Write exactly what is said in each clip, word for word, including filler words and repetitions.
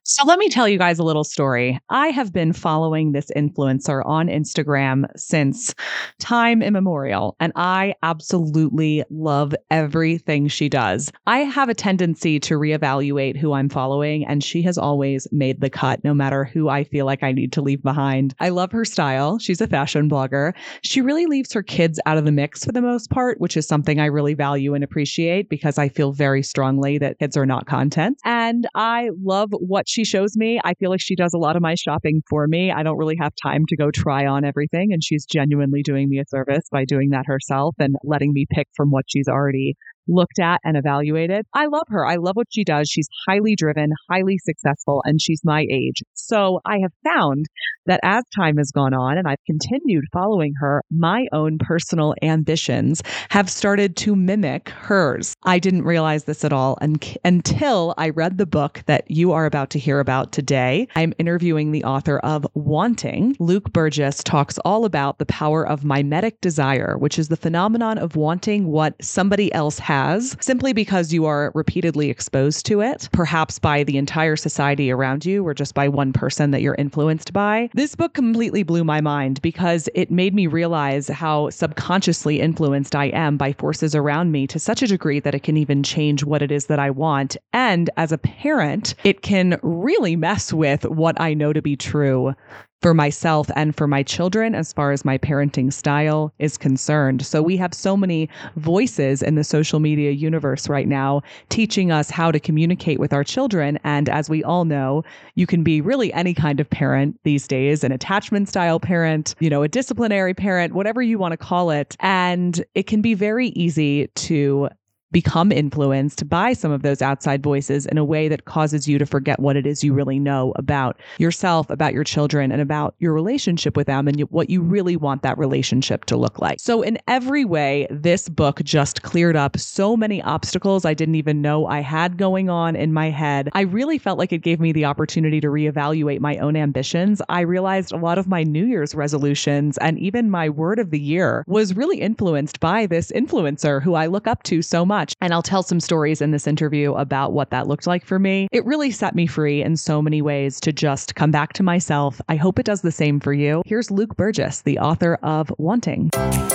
So let me tell you guys a little story. I have been following this influencer on Instagram since time immemorial, and I absolutely love everything she does. I have a tendency to reevaluate who I'm following, and she has always made the cut, no matter who I feel like I need to leave behind. I love her style. She's a fashion blogger. She really leaves her kids out of the mix for the most part, which is something I really value and appreciate because I feel very strongly that kids are not content. And I love what she shows me. I feel like she does a lot of my shopping for me. I don't really have time to go try on everything, and she's genuinely doing me a service by doing that herself and letting me pick from what she's already looked at and evaluated. I love her. I love what she does. She's highly driven, highly successful, and she's my age. So I have found that as time has gone on and I've continued following her, my own personal ambitions have started to mimic hers. I didn't realize this at all un- until I read the book that you are about to hear about today. I'm interviewing the author of Wanting. Luke Burgis talks all about the power of mimetic desire, which is the phenomenon of wanting what somebody else has simply because you are repeatedly exposed to it, perhaps by the entire society around you or just by one person that you're influenced by. This book completely blew my mind because it made me realize how subconsciously influenced I am by forces around me to such a degree that it can even change what it is that I want. And as a parent, it can really mess with what I know to be true for myself and for my children as far as my parenting style is concerned. So we have so many voices in the social media universe right now teaching us how to communicate with our children. And as we all know, you can be really any kind of parent these days, an attachment style parent, you know, a disciplinary parent, whatever you want to call it. And it can be very easy to become influenced by some of those outside voices in a way that causes you to forget what it is you really know about yourself, about your children, and about your relationship with them and what you really want that relationship to look like. So in every way, this book just cleared up so many obstacles I didn't even know I had going on in my head. I really felt like it gave me the opportunity to reevaluate my own ambitions. I realized a lot of my New Year's resolutions and even my word of the year was really influenced by this influencer who I look up to so much. And I'll tell some stories in this interview about what that looked like for me. It really set me free in so many ways to just come back to myself. I hope it does the same for you. Here's Luke Burgis, the author of Wanting.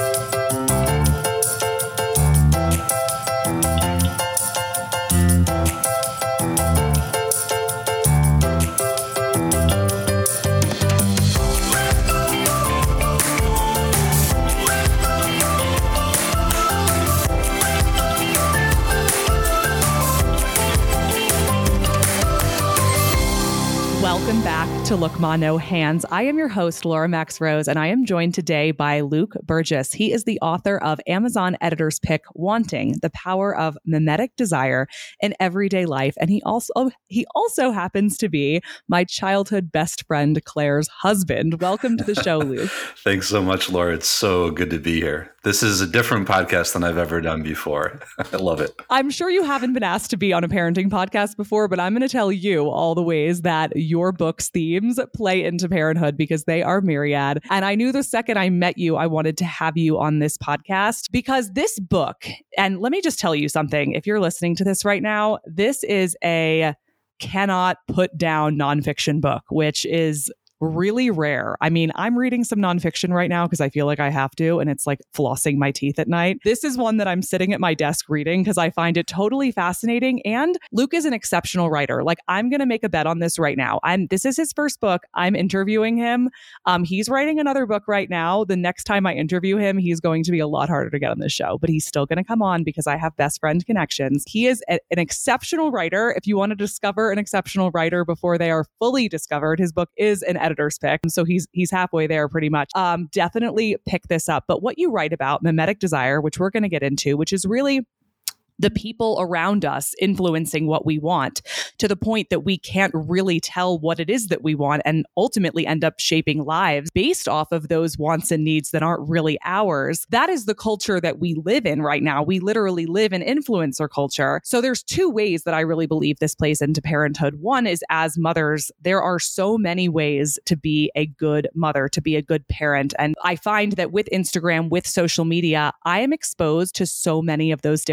Welcome back to Look Ma No Hands. I am your host, Laura Max Rose, and I am joined today by Luke Burgis. He is the author of Amazon Editor's Pick, Wanting, The Power of Mimetic Desire in Everyday Life. And he also he also happens to be my childhood best friend, Claire's husband. Welcome to the show, Luke. Thanks so much, Laura. It's so good to be here. This is a different podcast than I've ever done before. I love it. I'm sure you haven't been asked to be on a parenting podcast before, but I'm going to tell you all the ways that your book's themes play into parenthood because they are myriad. And I knew the second I met you, I wanted to have you on this podcast because this book, and let me just tell you something, if you're listening to this right now, this is a cannot put down nonfiction book, which is really rare. I mean, I'm reading some nonfiction right now because I feel like I have to, and it's like flossing my teeth at night. This is one that I'm sitting at my desk reading because I find it totally fascinating. And Luke is an exceptional writer. Like, I'm going to make a bet on this right now. I'm this is his first book. I'm interviewing him. Um, he's writing another book right now. The next time I interview him, he's going to be a lot harder to get on this show, but he's still going to come on because I have best friend connections. He is a, an exceptional writer. If you want to discover an exceptional writer before they are fully discovered, his book is an editor's pick. So he's he's halfway there pretty much. Um, definitely pick this up. But what you write about, mimetic desire, which we're going to get into, which is really the people around us influencing what we want to the point that we can't really tell what it is that we want and ultimately end up shaping lives based off of those wants and needs that aren't really ours. That is the culture that we live in right now. We literally live in influencer culture. So there's two ways that I really believe this plays into parenthood. One is, as mothers, there are so many ways to be a good mother, to be a good parent. And I find that with Instagram, with social media, I am exposed to so many of those different ways.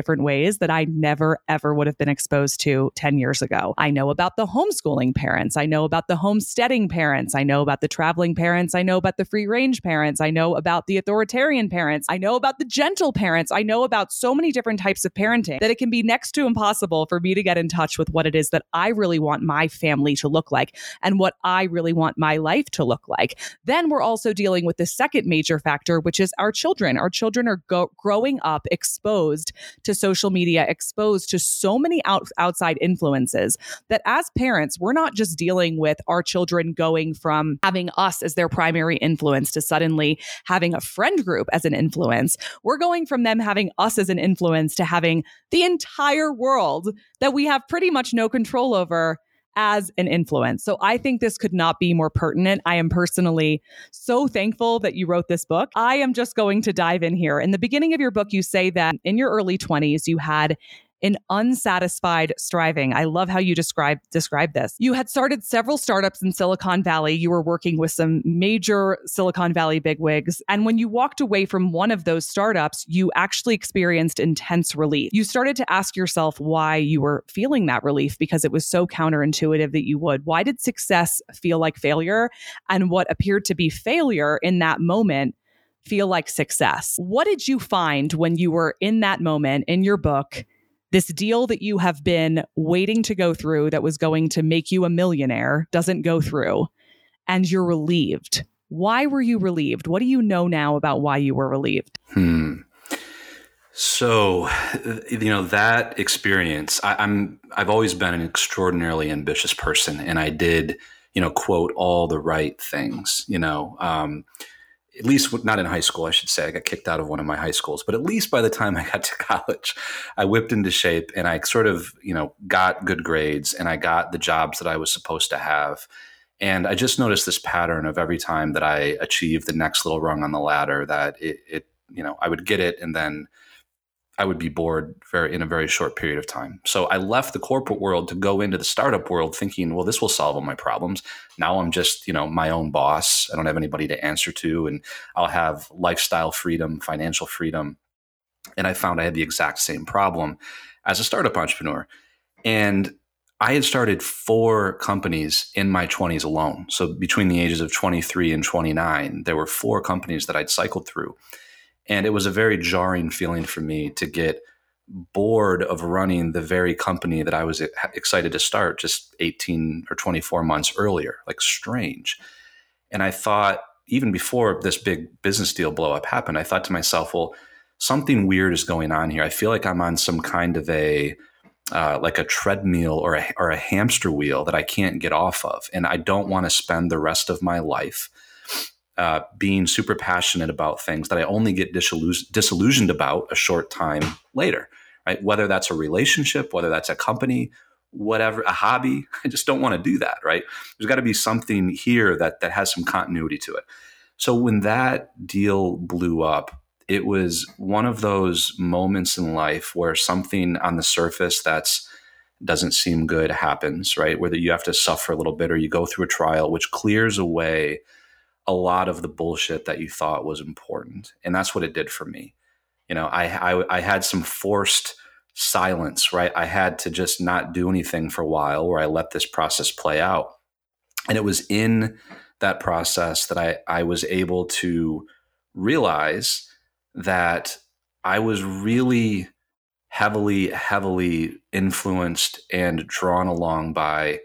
ways that I never, ever would have been exposed to ten years ago. I know about the homeschooling parents. I know about the homesteading parents. I know about the traveling parents. I know about the free range parents. I know about the authoritarian parents. I know about the gentle parents. I know about so many different types of parenting that it can be next to impossible for me to get in touch with what it is that I really want my family to look like and what I really want my life to look like. Then we're also dealing with the second major factor, which is our children. Our children are go- growing up exposed to social media, exposed to so many out- outside influences that as parents, we're not just dealing with our children going from having us as their primary influence to suddenly having a friend group as an influence. We're going from them having us as an influence to having the entire world that we have pretty much no control over as an influence. So I think this could not be more pertinent. I am personally so thankful that you wrote this book. I am just going to dive in here. In the beginning of your book, you say that in your early twenties, you had an unsatisfied striving. I love how you describe describe this. You had started several startups in Silicon Valley. You were working with some major Silicon Valley bigwigs. And when you walked away from one of those startups, you actually experienced intense relief. You started to ask yourself why you were feeling that relief because it was so counterintuitive that you would. Why did success feel like failure? And what appeared to be failure in that moment feel like success? What did you find when you were in that moment in your book? This deal that you have been waiting to go through that was going to make you a millionaire doesn't go through, and you're relieved. Why were you relieved? What do you know now about why you were relieved? Hmm. So, you know, that experience, I, I'm, I've always been an extraordinarily ambitious person, and I did, you know, quote, all the right things, you know, um, at least not in high school, I should say. I got kicked out of one of my high schools, but at least by the time I got to college, I whipped into shape and I sort of, you know, got good grades and I got the jobs that I was supposed to have. And I just noticed this pattern of every time that I achieved the next little rung on the ladder that it, it you know, I would get it and then I would be bored very in a very short period of time. So I left the corporate world to go into the startup world thinking, well, this will solve all my problems. Now I'm just, you know, my own boss. I don't have anybody to answer to, and I'll have lifestyle freedom, financial freedom. And I found I had the exact same problem as a startup entrepreneur. And I had started four companies in my twenties alone. So between the ages of twenty-three and twenty-nine, there were four companies that I'd cycled through. And it was a very jarring feeling for me to get bored of running the very company that I was excited to start just eighteen or twenty-four months earlier, like strange. And I thought, even before this big business deal blow up happened, I thought to myself, well, something weird is going on here. I feel like I'm on some kind of a, uh, like a treadmill or a, or a hamster wheel that I can't get off of. And I don't want to spend the rest of my life Uh, being super passionate about things that I only get disillusion- disillusioned about a short time later, right? Whether that's a relationship, whether that's a company, whatever, a hobby, I just don't want to do that, right? There's got to be something here that that has some continuity to it. So when that deal blew up, it was one of those moments in life where something on the surface that's doesn't seem good happens, right? Whether you have to suffer a little bit or you go through a trial, which clears away a lot of the bullshit that you thought was important. And that's what it did for me. You know, I, I, I had some forced silence, right? I had to just not do anything for a while where I let this process play out. And it was in that process that I, I was able to realize that I was really heavily, heavily influenced and drawn along by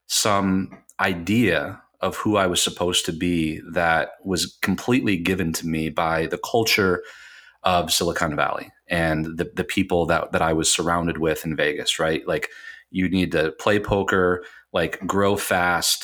some idea of who I was supposed to be that was completely given to me by the culture of Silicon Valley and the, the people that, that I was surrounded with in Vegas, right? Like you need to play poker, like grow fast,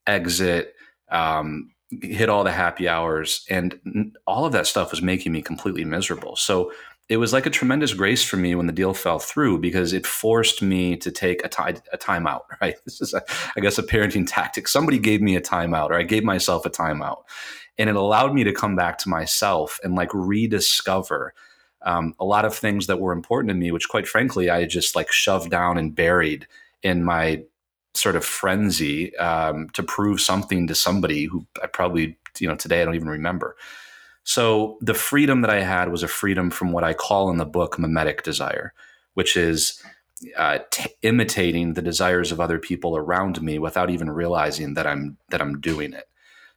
exit, um, hit all the happy hours. And all of that stuff was making me completely miserable. So it was like a tremendous grace for me when the deal fell through because it forced me to take a, t- a timeout, right? This is, a, I guess, a parenting tactic. Somebody gave me a timeout or I gave myself a timeout. And it allowed me to come back to myself and like rediscover um, a lot of things that were important to me, which quite frankly, I just like shoved down and buried in my sort of frenzy um, to prove something to somebody who I probably, you know, today I don't even remember. So the freedom that I had was a freedom from what I call in the book mimetic desire, which is uh, t- imitating the desires of other people around me without even realizing that I'm that I'm doing it.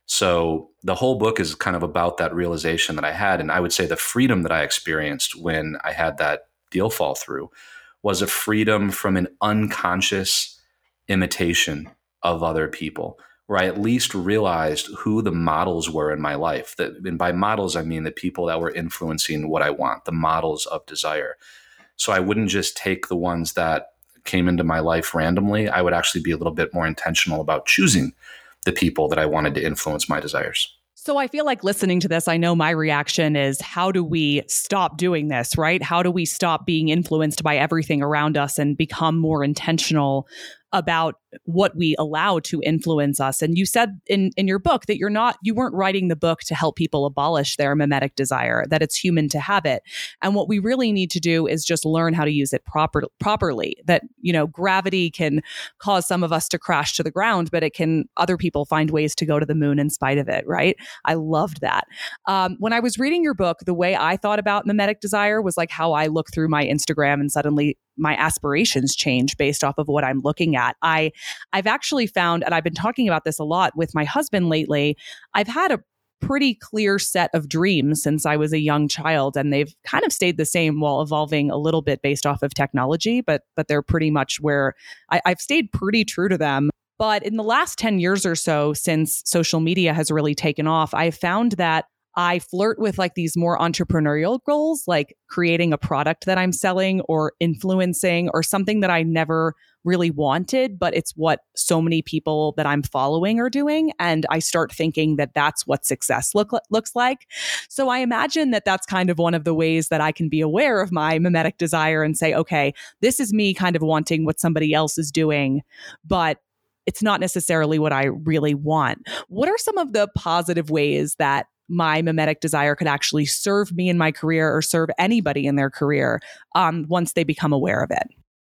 So the whole book is kind of about that realization that I had. And I would say the freedom that I experienced when I had that deal fall through was a freedom from an unconscious imitation of other people, where I at least realized who the models were in my life. That, and by models, I mean the people that were influencing what I want, the models of desire. So I wouldn't just take the ones that came into my life randomly. I would actually be a little bit more intentional about choosing the people that I wanted to influence my desires. So I feel like listening to this, I know my reaction is, how do we stop doing this, right? How do we stop being influenced by everything around us and become more intentional about what we allow to influence us? And you said in, in your book that you're not, you weren't writing the book to help people abolish their mimetic desire, that it's human to have it. And what we really need to do is just learn how to use it proper, properly. That, you know, gravity can cause some of us to crash to the ground, but it can, other people find ways to go to the moon in spite of it, right? I loved that. Um, when I was reading your book, the way I thought about mimetic desire was like how I look through my Instagram and suddenly my aspirations change based off of what I'm looking at. I, I've actually found, and I've been talking about this a lot with my husband lately, I've had a pretty clear set of dreams since I was a young child, and they've kind of stayed the same while evolving a little bit based off of technology, but but they're pretty much where I, I've stayed pretty true to them. But in the last ten years or so, since social media has really taken off, I've found that I flirt with like these more entrepreneurial goals, like creating a product that I'm selling or influencing or something that I never really wanted, but it's what so many people that I'm following are doing. And I start thinking that that's what success look, looks like. So I imagine that that's kind of one of the ways that I can be aware of my mimetic desire and say, okay, this is me kind of wanting what somebody else is doing, but it's not necessarily what I really want. What are some of the positive ways that my mimetic desire could actually serve me in my career or serve anybody in their career um, once they become aware of it?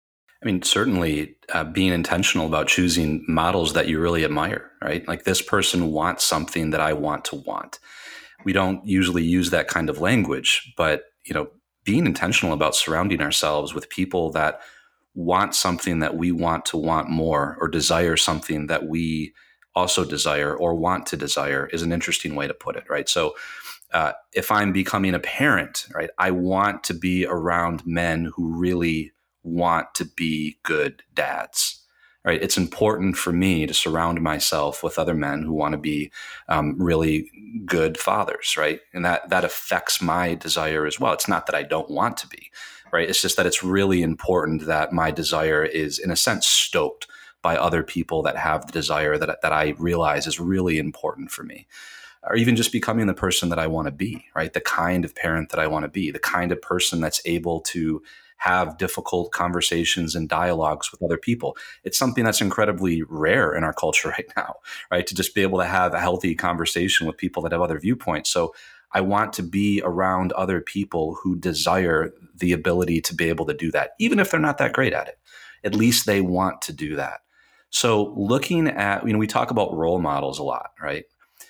I mean, certainly uh, being intentional about choosing models that you really admire, right? Like, this person wants something that I want to want. We don't usually use that kind of language, but, you know, being intentional about surrounding ourselves with people that want something that we want to want more, or desire something that we also desire or want to desire, is an interesting way to put it, right? So uh, if I'm becoming a parent, right, I want to be around men who really want to be good dads, right? It's important for me to surround myself with other men who want to be um, really good fathers, right? And that that affects my desire as well. It's not that I don't want to be, right? It's just that it's really important that my desire is, in a sense, stoked by other people that have the desire that, that I realize is really important for me. Or even just becoming the person that I want to be, right? The kind of parent that I want to be, the kind of person that's able to have difficult conversations and dialogues with other people. It's something that's incredibly rare in our culture right now, right? To just be able to have a healthy conversation with people that have other viewpoints. So I want to be around other people who desire the ability to be able to do that, even if they're not that great at it. At least they want to do that. So looking at, you know, we talk about role models a lot, right?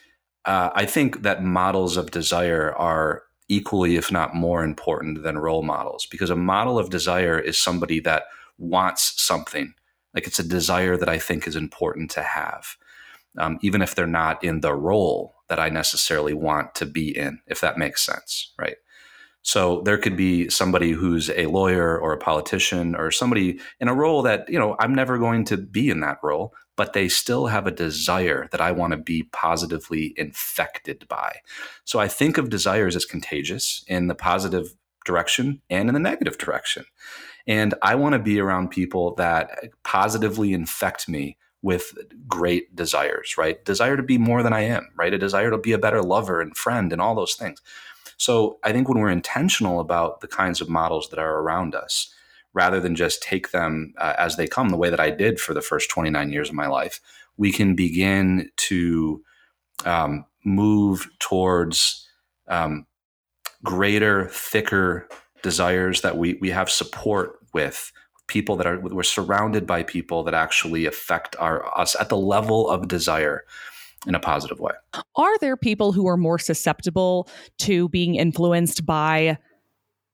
Uh, I think that models of desire are equally, if not more important than role models, because a model of desire is somebody that wants something. Like, it's a desire that I think is important to have, um, even if they're not in the role that I necessarily want to be in, if that makes sense, right? So there could be somebody who's a lawyer or a politician or somebody in a role that, you know, I'm never going to be in that role, but they still have a desire that I want to be positively infected by. So I think of desires as contagious in the positive direction and in the negative direction. And I want to be around people that positively infect me with great desires, right? Desire to be more than I am, right? A desire to be a better lover and friend and all those things. So I think when we're intentional about the kinds of models that are around us, rather than just take them uh, as they come, the way that I did for the first twenty-nine years of my life, we can begin to um, move towards um, greater, thicker desires that we we have support with people that are, we're surrounded by people that actually affect our us at the level of desire in a positive way. Are there people who are more susceptible to being influenced by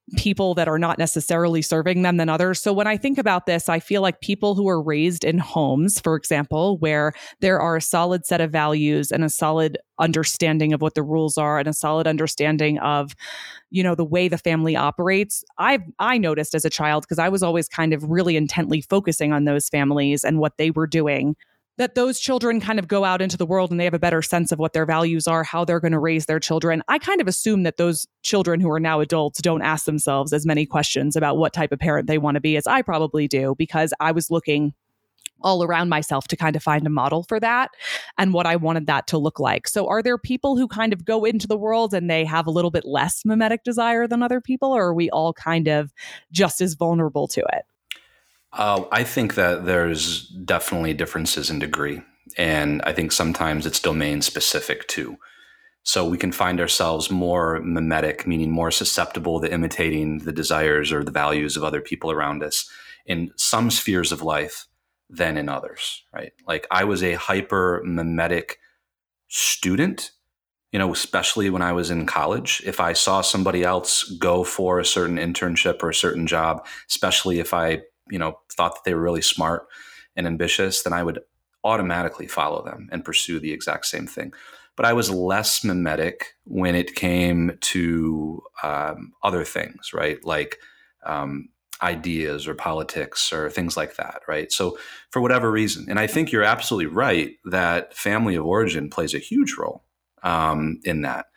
people that are not necessarily serving them than others. So when I think about this, I feel like people who are raised in homes, for example, where there are a solid set of values and a solid understanding of what the rules are and a solid understanding of, you know, the way the family operates. I I noticed as a child, because I was always kind of really intently focusing on those families and what they were doing, that those children kind of go out into the world and they have a better sense of what their values are, how they're going to raise their children. I kind of assume that those children who are now adults don't ask themselves as many questions about what type of parent they want to be as I probably do, because I was looking all around myself to kind of find a model for that and what I wanted that to look like. So are there people who kind of go into the world and they have a little bit less mimetic desire than other people, or are we all kind of just as vulnerable to it? Uh, I think that there's definitely differences in degree. And I think sometimes it's domain specific too. So we can find ourselves more mimetic, meaning more susceptible to imitating the desires or the values of other people around us in some spheres of life than in others, right? Like I was a hyper mimetic student, you know, especially when I was in college. If I saw somebody else go for a certain internship or a certain job, especially if I you know, thought that they were really smart and ambitious, then I would automatically follow them and pursue the exact same thing. But I was less mimetic when it came to um, other things, right? Like um, ideas or politics or things like that, right? So for whatever reason, and I think you're absolutely right that family of origin plays a huge role um, in that,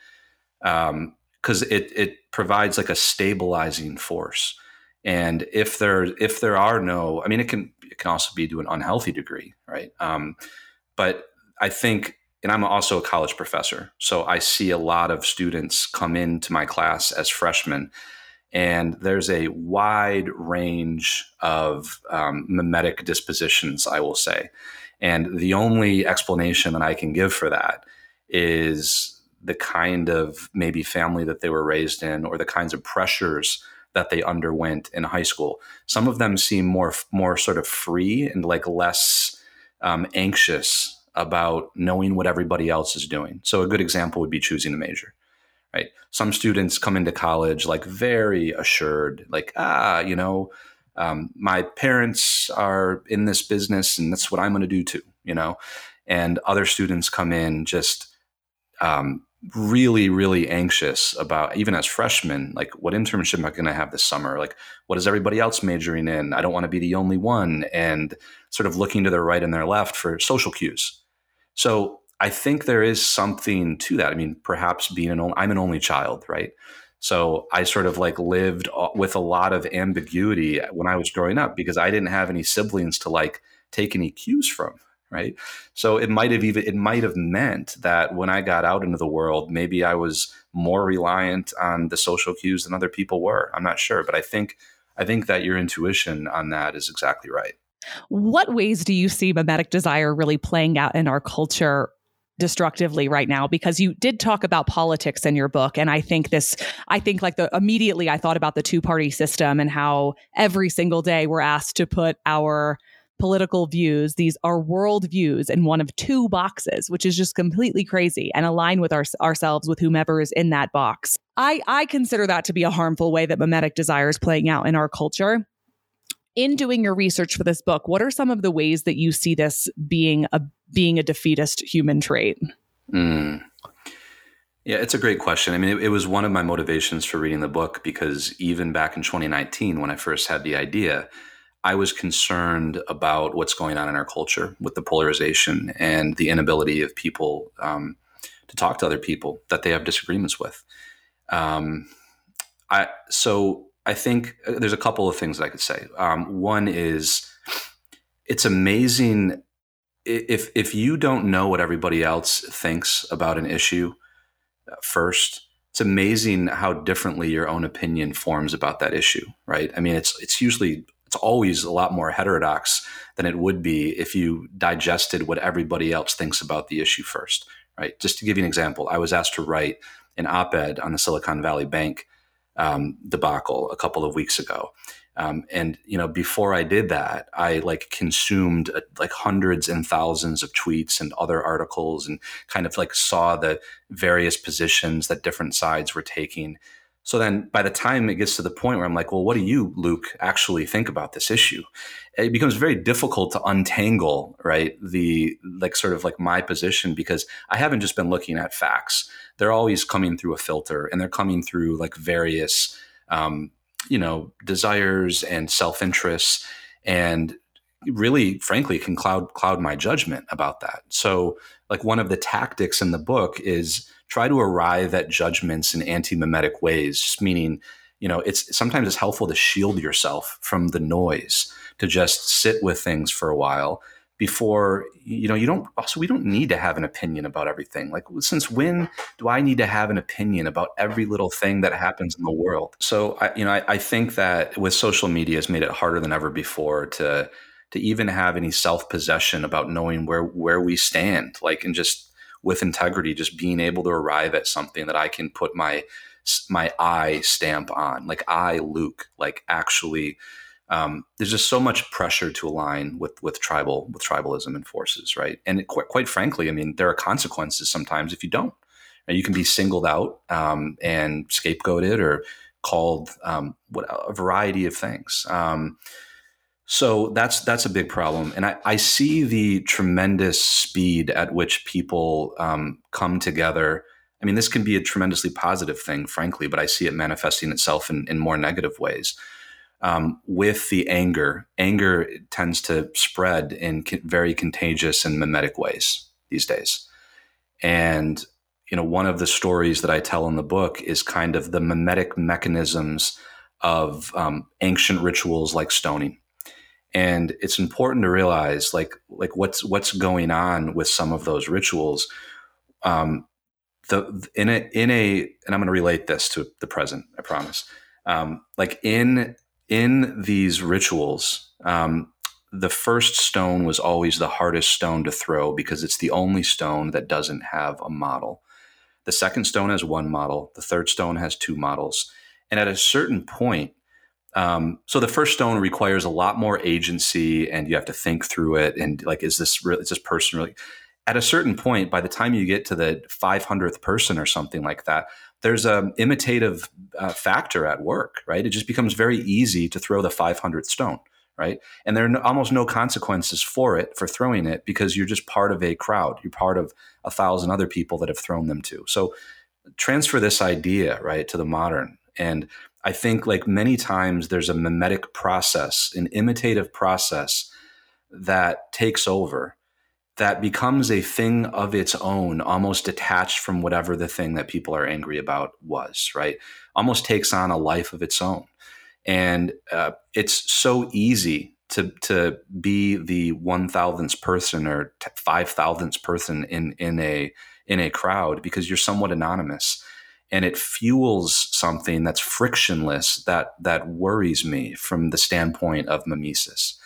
because um, it it provides like a stabilizing force. And if there if there are no, I mean, it can it can also be to an unhealthy degree, right? Um, but I think, and I'm also a college professor, so I see a lot of students come into my class as freshmen, and there's a wide range of um, mimetic dispositions, I will say. And the only explanation that I can give for that is the kind of maybe family that they were raised in, or the kinds of pressures that they underwent in high school. Some of them seem more more sort of free and like less um, anxious about knowing what everybody else is doing. So a good example would be choosing a major, right? Some students come into college like very assured, like, ah, you know, um, my parents are in this business and that's what I'm going to do too, you know? And other students come in just um, really, really anxious about, even as freshmen, like what internship am I going to have this summer? Like, what is everybody else majoring in? I don't want to be the only one, and sort of looking to their right and their left for social cues. So I think there is something to that. I mean, perhaps being an only, I'm an only child, right? So I sort of like lived with a lot of ambiguity when I was growing up because I didn't have any siblings to like take any cues from. Right. So it might have even it might have meant that when I got out into the world, maybe I was more reliant on the social cues than other people were. I'm not sure. But I think I think that your intuition on that is exactly right. What ways do you see mimetic desire really playing out in our culture destructively right now? Because you did talk about politics in your book. And I think this, I think like the immediately I thought about the two-party system and how every single day we're asked to put our political views, these are world views, in one of two boxes, which is just completely crazy, and align with our, ourselves with whomever is in that box. I, I consider that to be a harmful way that mimetic desire is playing out in our culture. In doing your research for this book, what are some of the ways that you see this being a being a defeatist human trait? Mm. Yeah, it's a great question. I mean, it, it was one of my motivations for reading the book because even back in twenty nineteen, when I first had the idea, I was concerned about what's going on in our culture with the polarization and the inability of people um, to talk to other people that they have disagreements with. Um, I so I think there's a couple of things that I could say. Um, one is it's amazing if if you don't know what everybody else thinks about an issue first. It's amazing how differently your own opinion forms about that issue, right? I mean, it's it's usually it's always a lot more heterodox than it would be if you digested what everybody else thinks about the issue first, right? Just to give you an example, I was asked to write an op-ed on the Silicon Valley Bank um, debacle a couple of weeks ago. Um, and, you know, before I did that, I like consumed uh, like hundreds and thousands of tweets and other articles and kind of like saw the various positions that different sides were taking. So then by the time it gets to the point where I'm like, well, what do you, Luke, actually think about this issue? It becomes very difficult to untangle, right? The like sort of like my position, because I haven't just been looking at facts. They're always coming through a filter, and they're coming through like various, um, you know, desires and self-interests, and really, frankly, can cloud cloud my judgment about that. So like one of the tactics in the book is try to arrive at judgments in anti-mimetic ways, just meaning, you know, it's sometimes it's helpful to shield yourself from the noise, to just sit with things for a while before, you know, you don't, also, we don't need to have an opinion about everything. Like, since when do I need to have an opinion about every little thing that happens in the world? So, I, you know, I, I think that with social media has made it harder than ever before to, to even have any self-possession about knowing where, where we stand, like, and just with integrity, just being able to arrive at something that I can put my my I stamp on, like I, Luke, like actually, um, there's just so much pressure to align with with tribal with tribalism and forces, right? And it, quite, quite frankly, I mean, there are consequences sometimes if you don't. You can be singled out um, and scapegoated or called um, what a variety of things. Um, So that's that's a big problem. And I, I see the tremendous speed at which people um, come together. I mean, this can be a tremendously positive thing, frankly, but I see it manifesting itself in, in more negative ways. Um, with the anger, anger tends to spread in co- very contagious and mimetic ways these days. And, you know, one of the stories that I tell in the book is kind of the mimetic mechanisms of um, ancient rituals like stoning. And it's important to realize, like, like what's what's going on with some of those rituals. Um, the in a in a, and I'm going to relate this to the present, I promise. Um, like in in these rituals, um, the first stone was always the hardest stone to throw because it's the only stone that doesn't have a model. The second stone has one model. The third stone has two models. And at a certain point, Um, so the first stone requires a lot more agency, and you have to think through it. And like, is this really, is this person really? At a certain point, by the time you get to the five hundredth person or something like that, there's an imitative uh, factor at work, right? It just becomes very easy to throw the five hundredth stone, right? And there are no, almost no consequences for it, for throwing it, because you're just part of a crowd. You're part of a thousand other people that have thrown them too. So transfer this idea, right, to the modern. And I think like many times there's a mimetic process, an imitative process that takes over, that becomes a thing of its own, almost detached from whatever the thing that people are angry about was, right? Almost takes on a life of its own. And uh, it's so easy to to be the one thousandth person or five thousandth person in in a in a crowd because you're somewhat anonymous. And it fuels something that's frictionless that that worries me from the standpoint of mimesis.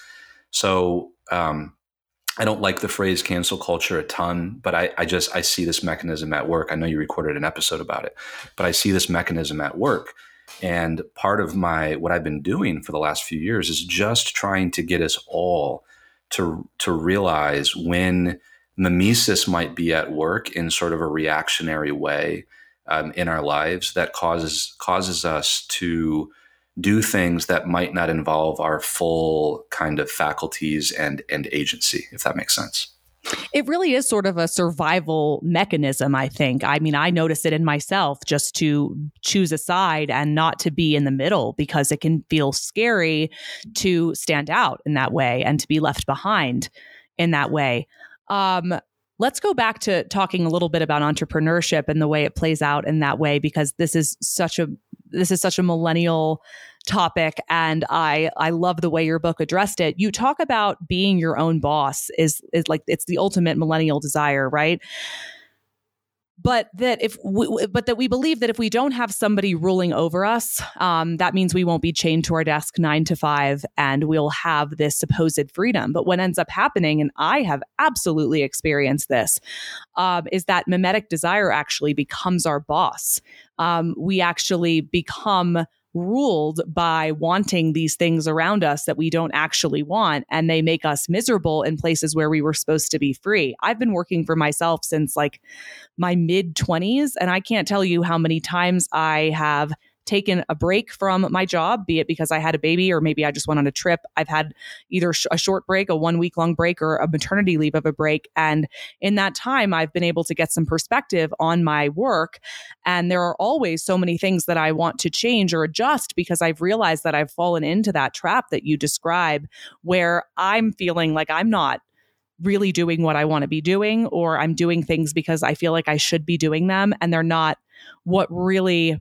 So um, I don't like the phrase cancel culture a ton, but I, I just I see this mechanism at work. I know you recorded an episode about it, but I see this mechanism at work. And part of my what I've been doing for the last few years is just trying to get us all to to realize when mimesis might be at work in sort of a reactionary way Um, in our lives that causes causes us to do things that might not involve our full kind of faculties and and agency, if that makes sense. It really is sort of a survival mechanism, I think. I mean, I notice it in myself, just to choose a side and not to be in the middle, because it can feel scary to stand out in that way and to be left behind in that way. Um, Let's go back to talking a little bit about entrepreneurship and the way it plays out in that way, because this is such a this is such a millennial topic, and I I love the way your book addressed it. You talk about being your own boss is is like it's the ultimate millennial desire, right? But that if we, but that we believe that if we don't have somebody ruling over us, um, that means we won't be chained to our desk nine to five, and we'll have this supposed freedom. But what ends up happening, and I have absolutely experienced this, um, is that mimetic desire actually becomes our boss. Um, we actually become ruled by wanting these things around us that we don't actually want, and they make us miserable in places where we were supposed to be free. I've been working for myself since like my mid twenties, and I can't tell you how many times I have taken a break from my job, be it because I had a baby or maybe I just went on a trip. I've had either sh- a short break, a one week long break, or a maternity leave of a break. And in that time, I've been able to get some perspective on my work. And there are always so many things that I want to change or adjust because I've realized that I've fallen into that trap that you describe, where I'm feeling like I'm not really doing what I want to be doing, or I'm doing things because I feel like I should be doing them and they're not what really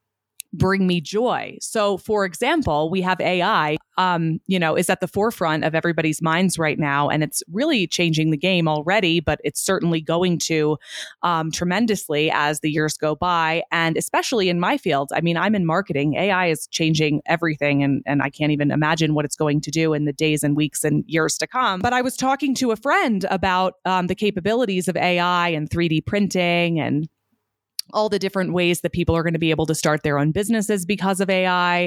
bring me joy. So for example, we have A I, um, you know, is at the forefront of everybody's minds right now. And it's really changing the game already, but it's certainly going to um, tremendously as the years go by. And especially in my field, I mean, I'm in marketing. A I is changing everything. And, and I can't even imagine what it's going to do in the days and weeks and years to come. But I was talking to a friend about um, the capabilities of A I and three D printing and all the different ways that people are going to be able to start their own businesses because of A I.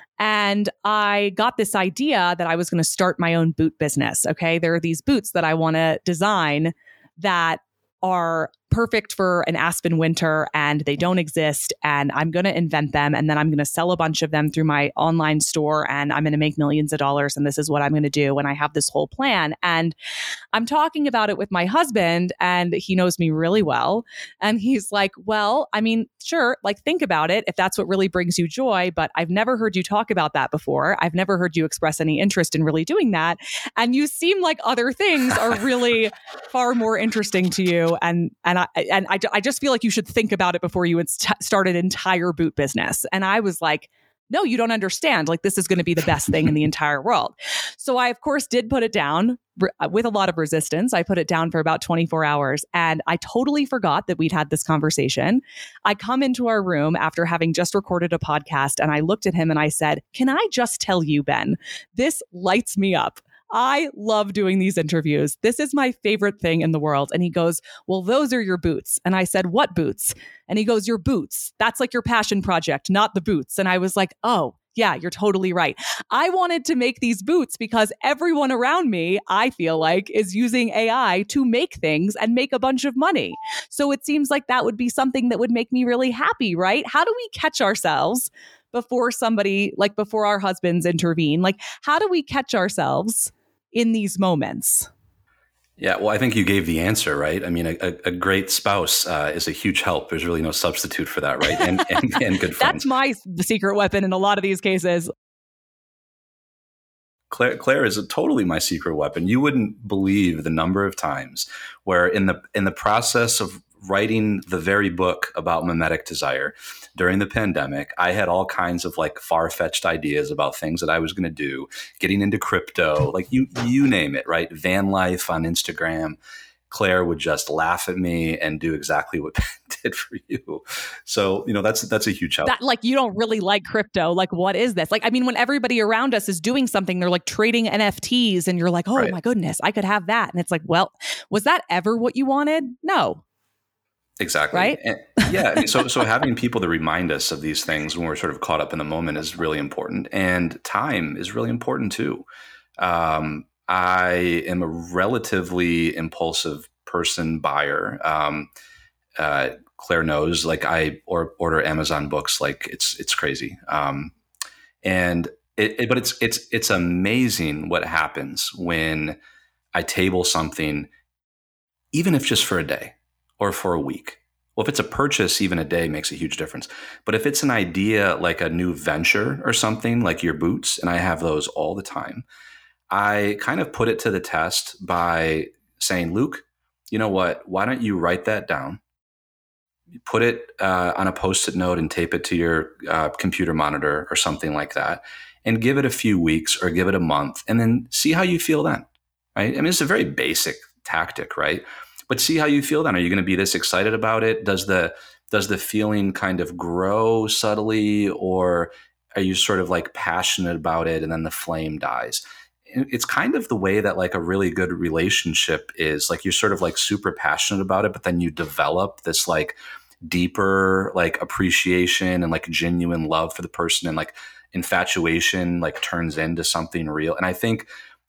And I got this idea that I was going to start my own boot business. Okay. There are these boots that I want to design that are perfect for an Aspen winter and they don't exist. And I'm going to invent them. And then I'm going to sell a bunch of them through my online store and I'm going to make millions of dollars. And this is what I'm going to do. And I have this whole plan. And I'm talking about it with my husband and he knows me really well. And he's like, well, I mean, sure, like think about it if that's what really brings you joy. But I've never heard you talk about that before. I've never heard you express any interest in really doing that. And you seem like other things are really far more interesting to you. And, and I, and I, I just feel like you should think about it before you inst- start an entire boot business. And I was like, no, you don't understand. Like, this is going to be the best thing in the entire world. So I, of course, did put it down re- with a lot of resistance. I put it down for about twenty-four hours and I totally forgot that we'd had this conversation. I come into our room after having just recorded a podcast and I looked at him and I said, can I just tell you, Ben, this lights me up. I love doing these interviews. This is my favorite thing in the world. And he goes, well, those are your boots. And I said, what boots? And he goes, your boots. That's like your passion project, not the boots. And I was like, oh, yeah, you're totally right. I wanted to make these boots because everyone around me, I feel like, is using A I to make things and make a bunch of money. So it seems like that would be something that would make me really happy, right? How do we catch ourselves before somebody, like before our husbands intervene? Like, how do we catch ourselves in these moments? Yeah, well, I think you gave the answer, right? I mean, a, a great spouse uh, is a huge help. There's really no substitute for that, right? And, and, and good friends. That's my secret weapon in a lot of these cases. Claire, Claire is a totally my secret weapon. You wouldn't believe the number of times where in the in the process of writing the very book about mimetic desire during the pandemic, I had all kinds of like far-fetched ideas about things that I was going to do, getting into crypto, like you you name it, right? Van life on Instagram. Claire would just laugh at me and do exactly what Ben did for you. So, you know, that's that's a huge help. That, like, you don't really like crypto. Like, what is this? Like, I mean, when everybody around us is doing something, they're like trading N F Ts and you're like, oh, right. My goodness, I could have that. And it's like, well, was that ever what you wanted? No. Exactly. Right. And yeah. I mean, so, so having people to remind us of these things when we're sort of caught up in the moment is really important. And time is really important too. Um, I am a relatively impulsive person buyer. Um, uh, Claire knows, like I or, order Amazon books, like it's, it's crazy. Um, and it, it, but it's, it's, it's amazing what happens when I table something, even if just for a day or for a week. Well, if it's a purchase, even a day makes a huge difference. But if it's an idea like a new venture or something like your boots, and I have those all the time, I kind of put it to the test by saying, Luke, you know what? Why don't you write that down, put it uh, on a Post-it note and tape it to your uh, computer monitor or something like that, and give it a few weeks or give it a month and then see how you feel then, right? I mean, it's a very basic tactic, right? But see how you feel then. Are you going to be this excited about it? Does the does the feeling kind of grow subtly, or are you sort of like passionate about it and then the flame dies? It's kind of the way that like a really good relationship is. Like you're sort of like super passionate about it, but then you develop this like deeper like appreciation and like genuine love for the person, and like infatuation like turns into something real. And I think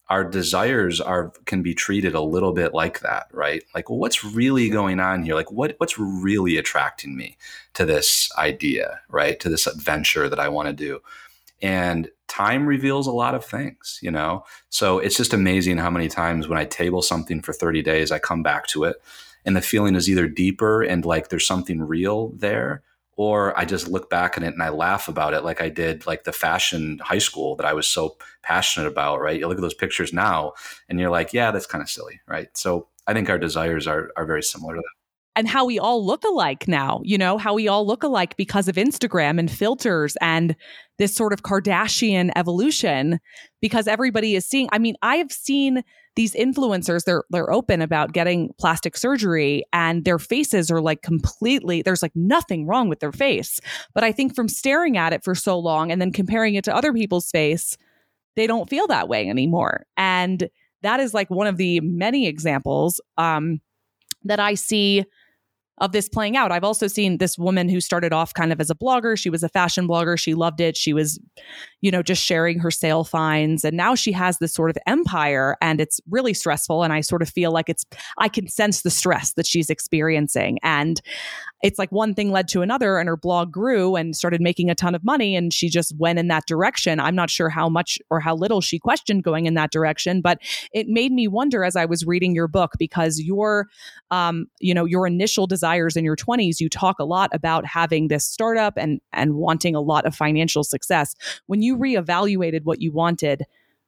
our desires are can be treated a little bit like that, right? Like, well, what's really going on here? Like, what what's really attracting me to this idea, right? To this adventure that I want to do. And time reveals a lot of things, you know? So it's just amazing how many times when I table something for thirty days, I come back to it and the feeling is either deeper and like there's something real there, or I just look back at it and I laugh about it like I did like the fashion high school that I was so passionate about, right? You look at those pictures now and you're like, yeah, that's kind of silly, right? So I think our desires are are very similar to that. And how we all look alike now, you know, how we all look alike because of Instagram and filters and this sort of Kardashian evolution, because everybody is seeing, I mean, I have seen these influencers, they're they're open about getting plastic surgery and their faces are like completely, there's like nothing wrong with their face. But I think from staring at it for so long and then comparing it to other people's face, they don't feel that way anymore. And that is like one of the many examples um, that I see of this playing out. I've also seen this woman who started off kind of as a blogger. She was a fashion blogger. She loved it. She was, you know, just sharing her sale finds. And now she has this sort of empire and it's really stressful. And I sort of feel like it's, I can sense the stress that she's experiencing. And it's like one thing led to another and her blog grew and started making a ton of money. And she just went in that direction. I'm not sure how much or how little she questioned going in that direction, but it made me wonder as I was reading your book, because your, um, you know, your initial desires in your twenties, you talk a lot about having this startup and, and wanting a lot of financial success. When you reevaluated what you wanted,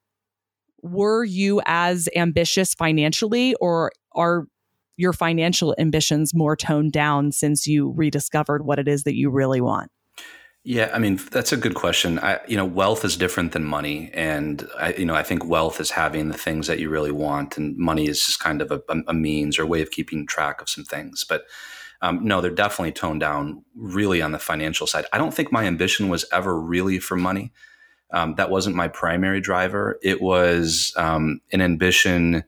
were you as ambitious financially, or are your financial ambitions more toned down since you rediscovered what it is that you really want? Yeah, I mean, that's a good question. I, you know, wealth is different than money. And, I, you know, I think wealth is having the things that you really want, and money is just kind of a, a means or way of keeping track of some things. But um, no, they're definitely toned down really on the financial side. I don't think my ambition was ever really for money. Um, that wasn't my primary driver. It was um, an ambition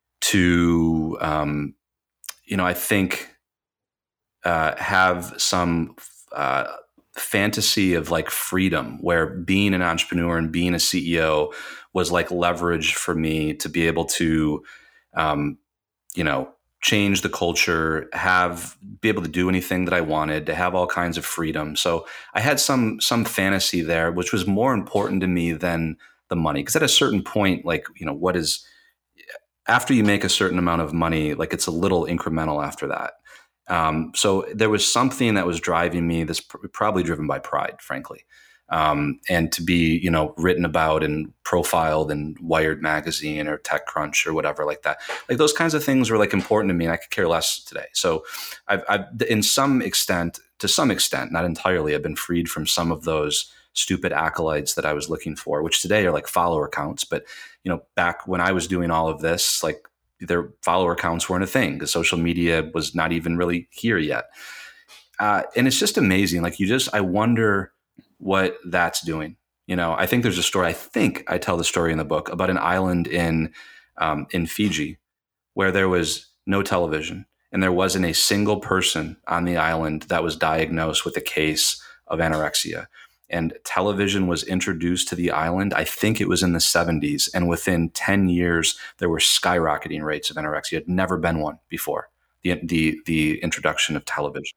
to, um, you know, I think uh, have some uh, fantasy of like freedom, where being an entrepreneur and being a C E O was like leverage for me to be able to, um, you know, change the culture, have be able to do anything that I wanted, to have all kinds of freedom. So I had some some fantasy there, which was more important to me than the money. Because at a certain point, like, you know, what is after you make a certain amount of money, like it's a little incremental after that. Um, so there was something that was driving me, this pr- probably driven by pride, frankly. Um, and to be, you know, written about and profiled in Wired magazine or TechCrunch or whatever like that. Like those kinds of things were like important to me, and I could care less today. So I've, I've in some extent, to some extent, not entirely, I've been freed from some of those stupid acolytes that I was looking for, which today are like follower counts. But, you know, back when I was doing all of this, like their follower counts weren't a thing because social media was not even really here yet. Uh, and it's just amazing. Like you just, I wonder what that's doing. You know, I think there's a story, I think I tell the story in the book about an island in, um, in Fiji where there was no television and there wasn't a single person on the island that was diagnosed with a case of anorexia. And television was introduced to the island, I think it was in the seventies. And within ten years, there were skyrocketing rates of anorexia. It had never been one before the, the, the introduction of television.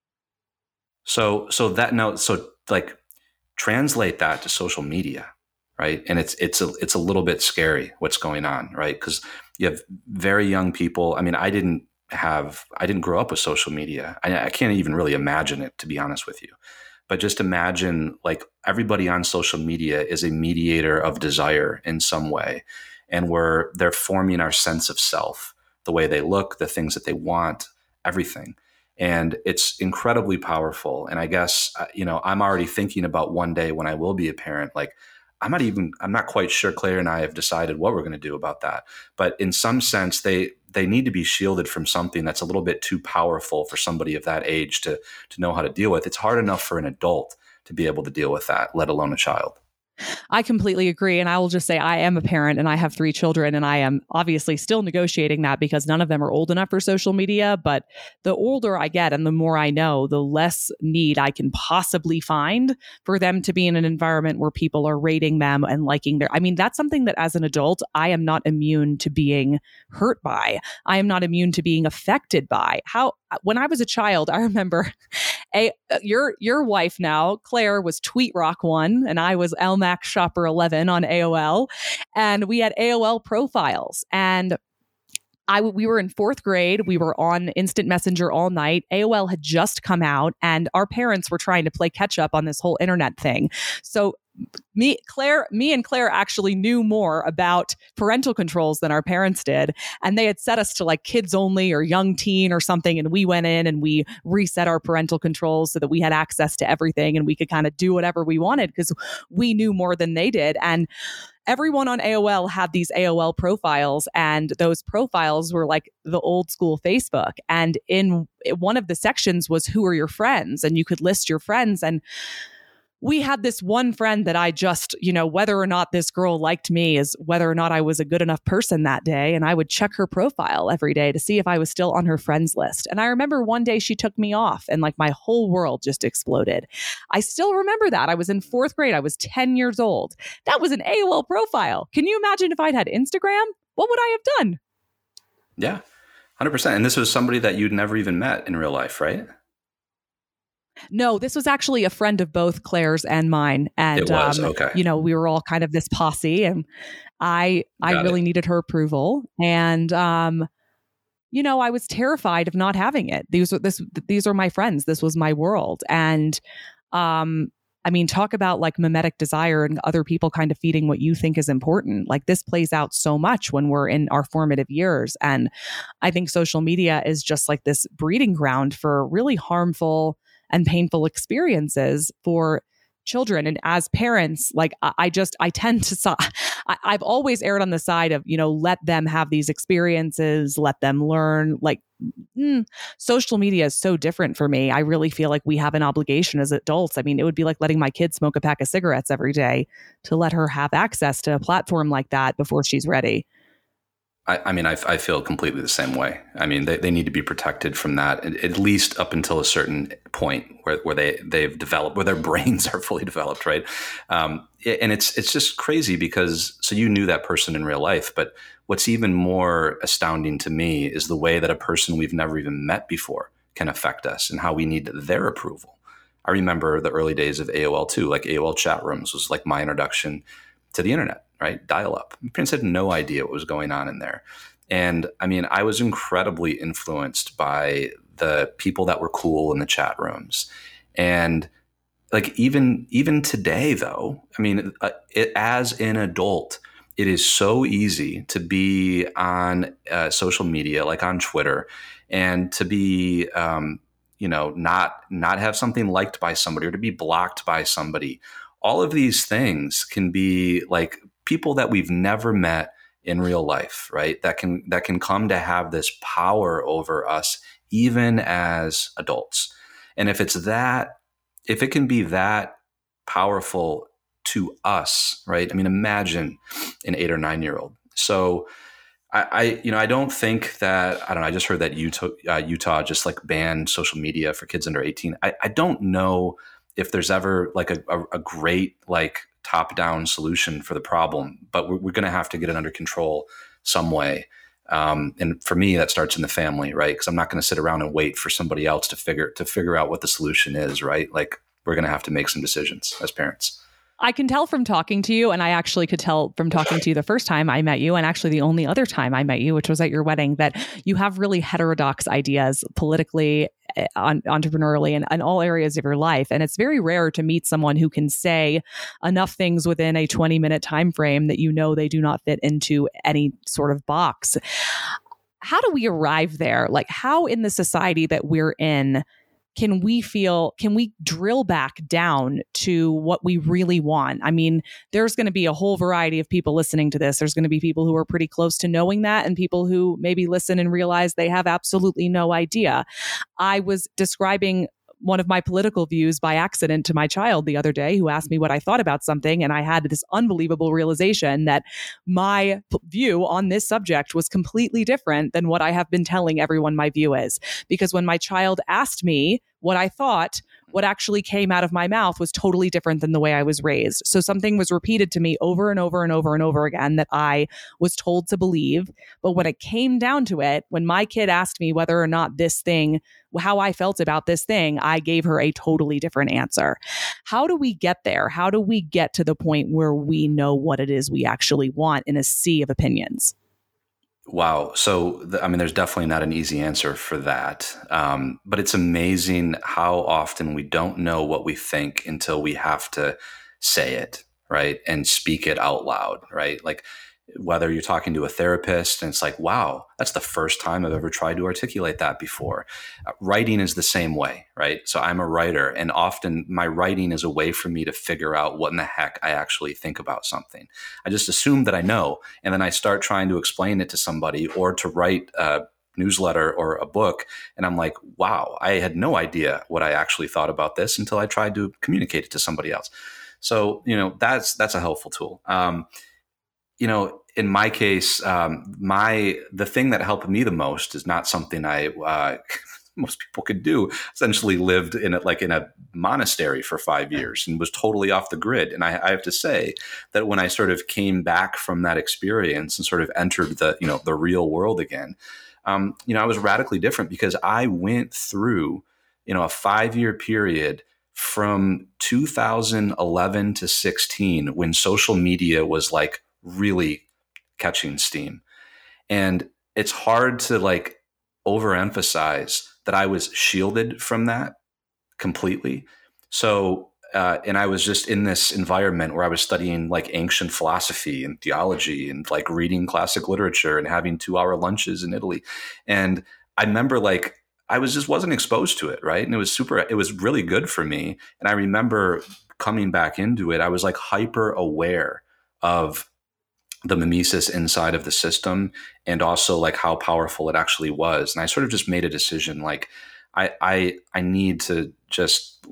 So, so that note, so like translate that to social media, right? And it's, it's a, it's a little bit scary what's going on, right? Because you have very young people. I mean, I didn't have, I didn't grow up with social media. I, I can't even really imagine it, to be honest with you. But just imagine like everybody on social media is a mediator of desire in some way. And we're, they're forming our sense of self, the way they look, the things that they want, everything. And it's incredibly powerful. And I guess, uh, you know, I'm already thinking about one day when I will be a parent, like I'm not even, I'm not quite sure Claire and I have decided what we're going to do about that. But in some sense, they, they need to be shielded from something that's a little bit too powerful for somebody of that age to, to know how to deal with. It's hard enough for an adult to be able to deal with that, let alone a child. I completely agree. And I will just say I am a parent and I have three children, and I am obviously still negotiating that because none of them are old enough for social media. But the older I get and the more I know, the less need I can possibly find for them to be in an environment where people are rating them and liking their, I mean, that's something that as an adult, I am not immune to being hurt by. I am not immune to being affected by. How, when I was a child, I remember a your your wife now, Claire, was Tweet Rock one, and I was L Max Shopper eleven on A O L, and we had A O L profiles. And I we were in fourth grade. We were on Instant Messenger all night. A O L had just come out, and our parents were trying to play catch up on this whole internet thing. So me, Claire, me and Claire actually knew more about parental controls than our parents did. And they had set us to like kids only or young teen or something. And we went in and we reset our parental controls so that we had access to everything and we could kind of do whatever we wanted because we knew more than they did. And everyone on A O L had these A O L profiles, and those profiles were like the old school Facebook. And in one of the sections was who are your friends? And you could list your friends. And we had this one friend that I just, you know, whether or not this girl liked me is whether or not I was a good enough person that day. And I would check her profile every day to see if I was still on her friends list. And I remember one day she took me off and like my whole world just exploded. I still remember that. I was in fourth grade. I was ten years old. That was an A O L profile. Can you imagine if I'd had Instagram? What would I have done? Yeah, one hundred percent. And this was somebody that you'd never even met in real life, right? No, this was actually a friend of both Claire's and mine. And, it was, um, okay. you know, we were all kind of this posse, and I, Got I really it. needed her approval. And, um, you know, I was terrified of not having it. These are, this, these are my friends. This was my world. And, um, I mean, talk about like mimetic desire and other people kind of feeding what you think is important. Like this plays out so much when we're in our formative years. And I think social media is just like this breeding ground for really harmful and painful experiences for children. And as parents, like I, I just, I tend to, so, I, I've always erred on the side of, you know, let them have these experiences, let them learn. Like mm, social media is so different for me. I really feel like we have an obligation as adults. I mean, it would be like letting my kid smoke a pack of cigarettes every day to let her have access to a platform like that before she's ready. I, I mean, I, I feel completely the same way. I mean, they, they need to be protected from that, at, at least up until a certain point where, where they, they've developed, where their brains are fully developed, right? Um, and it's it's just crazy because, so you knew that person in real life, but what's even more astounding to me is the way that a person we've never even met before can affect us and how we need their approval. I remember the early days of A O L too, like A O L chat rooms was like my introduction to the internet. Right? Dial up. My parents had no idea what was going on in there. And I mean, I was incredibly influenced by the people that were cool in the chat rooms. And like, even, even today though, I mean, uh, it, as an adult, it is so easy to be on uh, social media, like on Twitter, and to be, um, you know, not, not have something liked by somebody or to be blocked by somebody. All of these things can be like people that we've never met in real life, right? That can that can come to have this power over us, even as adults. And if it's that, if it can be that powerful to us, right? I mean, imagine an eight or nine year old. So I, I you know, I don't think that, I don't know, I just heard that Utah, uh, Utah just like banned social media for kids under eighteen. I, I don't know if there's ever like a, a, a great like top-down solution for the problem, but we're, we're going to have to get it under control some way. Um, and for me, that starts in the family, right? Because I'm not going to sit around and wait for somebody else to figure to figure out what the solution is, right? Like we're going to have to make some decisions as parents. I can tell from talking to you, and I actually could tell from talking to you the first time I met you, and actually the only other time I met you, which was at your wedding, that you have really heterodox ideas politically, on, entrepreneurially, and in all areas of your life. And it's very rare to meet someone who can say enough things within a twenty minute time frame that you know they do not fit into any sort of box. How do we arrive there? Like, how in the society that we're in can we feel, can we drill back down to what we really want? I mean, there's going to be a whole variety of people listening to this. There's going to be people who are pretty close to knowing that, and people who maybe listen and realize they have absolutely no idea. I was describing one of my political views by accident to my child the other day, who asked me what I thought about something. And I had this unbelievable realization that my p- view on this subject was completely different than what I have been telling everyone my view is. Because when my child asked me what I thought, what actually came out of my mouth was totally different than the way I was raised. So something was repeated to me over and over and over and over again that I was told to believe. But when it came down to it, when my kid asked me whether or not this thing, how I felt about this thing, I gave her a totally different answer. How do we get there? How do we get to the point where we know what it is we actually want in a sea of opinions? Wow. So, th- I mean, there's definitely not an easy answer for that. Um, but it's amazing how often we don't know what we think until we have to say it, right? And speak it out loud, right? Like whether you're talking to a therapist and it's like, wow, that's the first time I've ever tried to articulate that before. Uh, writing is the same way, right? So I'm a writer, and often my writing is a way for me to figure out what in the heck I actually think about something. I just assume that I know, and then I start trying to explain it to somebody or to write a newsletter or a book, and I'm like, wow, I had no idea what I actually thought about this until I tried to communicate it to somebody else. So, you know, that's that's a helpful tool. Um, you know, in my case, um, my the thing that helped me the most is not something I uh, most people could do. Essentially, lived in a, like in a monastery for five years and was totally off the grid. And I, I have to say that when I sort of came back from that experience and sort of entered the you know the real world again, um, you know, I was radically different because I went through you know a five year period from two thousand eleven to sixteen when social media was like really catching steam. And it's hard to like overemphasize that I was shielded from that completely. So, uh, and I was just in this environment where I was studying like ancient philosophy and theology and like reading classic literature and having two hour lunches in Italy. And I remember like, I was just wasn't exposed to it. Right. And it was super, it was really good for me. And I remember coming back into it, I was like hyper aware of the mimesis inside of the system and also like how powerful it actually was. And I sort of just made a decision, like I, I, I need to just,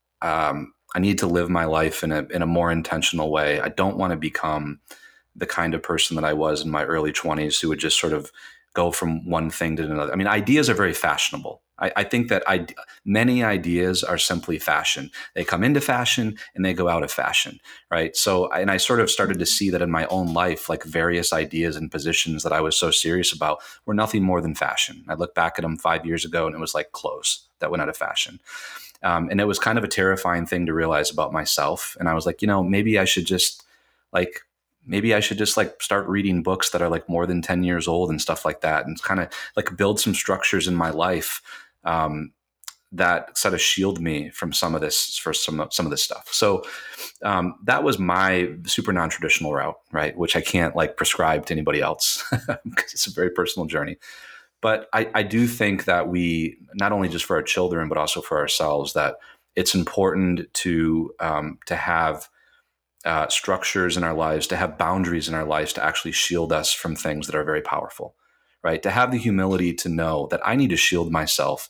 um, I need to live my life in a, in a more intentional way. I don't want to become the kind of person that I was in my early twenties who would just sort of go from one thing to another. I mean, ideas are very fashionable. I, I think that I, many ideas are simply fashion. They come into fashion and they go out of fashion, right? So, and I sort of started to see that in my own life, like various ideas and positions that I was so serious about were nothing more than fashion. I look back at them five years ago and it was like clothes that went out of fashion. Um, and it was kind of a terrifying thing to realize about myself. And I was like, you know, maybe I should just like, maybe I should just like start reading books that are like more than ten years old and stuff like that. And kind of like build some structures in my life um, that sort of shield me from some of this, for some, some of this stuff. So um, that was my super non-traditional route, right? Which I can't like prescribe to anybody else because it's a very personal journey. But I, I do think that we, not only just for our children, but also for ourselves, that it's important to, um, to have uh, structures in our lives, to have boundaries in our lives to actually shield us from things that are very powerful. Right? To have the humility to know that I need to shield myself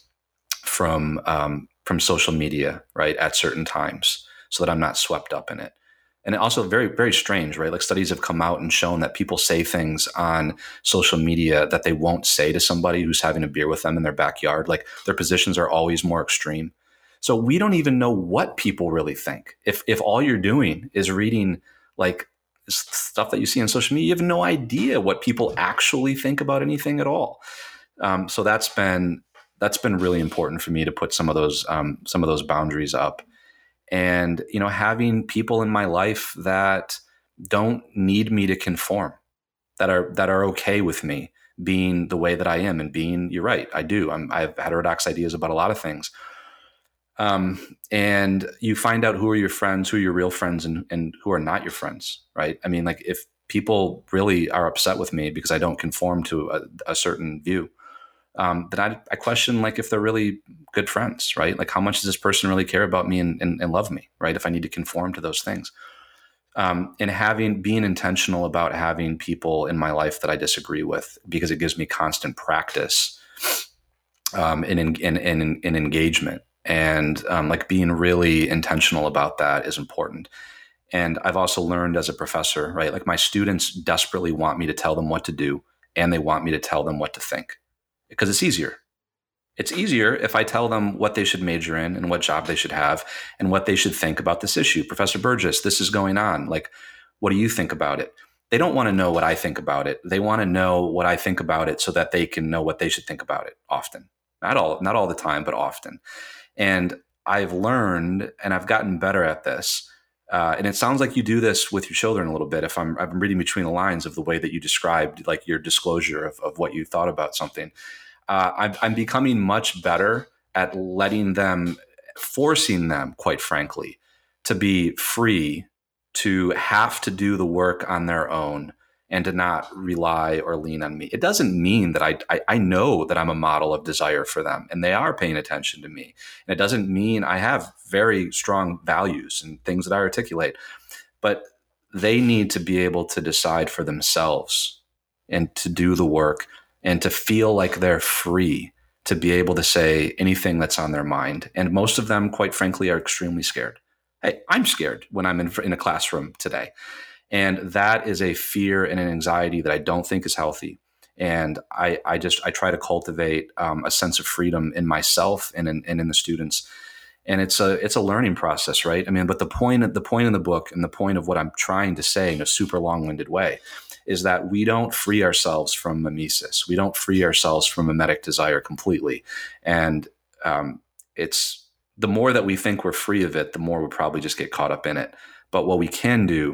from um, from social media, right, at certain times, so that I'm not swept up in it. And also very, very strange, right? Like studies have come out and shown that people say things on social media that they won't say to somebody who's having a beer with them in their backyard. Like their positions are always more extreme. So we don't even know what people really think. If if all you're doing is reading like stuff that you see on social media, you have no idea what people actually think about anything at all. Um, so that's been that's been really important for me to put some of those um, some of those boundaries up, and you know, having people in my life that don't need me to conform, that are that are okay with me being the way that I am and being. You're right, I do. I'm, I have heterodox ideas about a lot of things. Um, and you find out who are your friends, who are your real friends, and, and who are not your friends, right? I mean, like if people really are upset with me because I don't conform to a, a certain view, um, then I, I question like if they're really good friends, right? Like how much does this person really care about me and, and, and love me, right? If I need to conform to those things. Um, and having, being intentional about having people in my life that I disagree with, because it gives me constant practice um, in, in, in, in engagement. And um, like being really intentional about that is important. And I've also learned as a professor, right? Like my students desperately want me to tell them what to do, and they want me to tell them what to think because it's easier. It's easier if I tell them what they should major in and what job they should have and what they should think about this issue. Professor Burgess, this is going on. Like, what do you think about it? They don't want to know what I think about it. They want to know what I think about it so that they can know what they should think about it often. Not all, not all the time, but often. And I've learned, and I've gotten better at this. Uh, and it sounds like you do this with your children a little bit. If I'm, I'm reading between the lines of the way that you described, like your disclosure of, of what you thought about something, uh, I'm, I'm becoming much better at letting them, forcing them, quite frankly, to be free to have to do the work on their own and to not rely or lean on me. It doesn't mean that I, I, I know that I'm a model of desire for them and they are paying attention to me. And it doesn't mean I have very strong values and things that I articulate, but they need to be able to decide for themselves and to do the work and to feel like they're free to be able to say anything that's on their mind. And most of them, quite frankly, are extremely scared. Hey, I'm scared when I'm in, in a classroom today. And that is a fear and an anxiety that I don't think is healthy. And I, I just, I try to cultivate um, a sense of freedom in myself and in, and in the students. And it's a, it's a learning process, right? I mean, but the point, the point in the book and the point of what I'm trying to say in a super long-winded way is that we don't free ourselves from mimesis. We don't free ourselves from mimetic desire completely. And um, it's the more that we think we're free of it, the more we probably just get caught up in it. But what we can do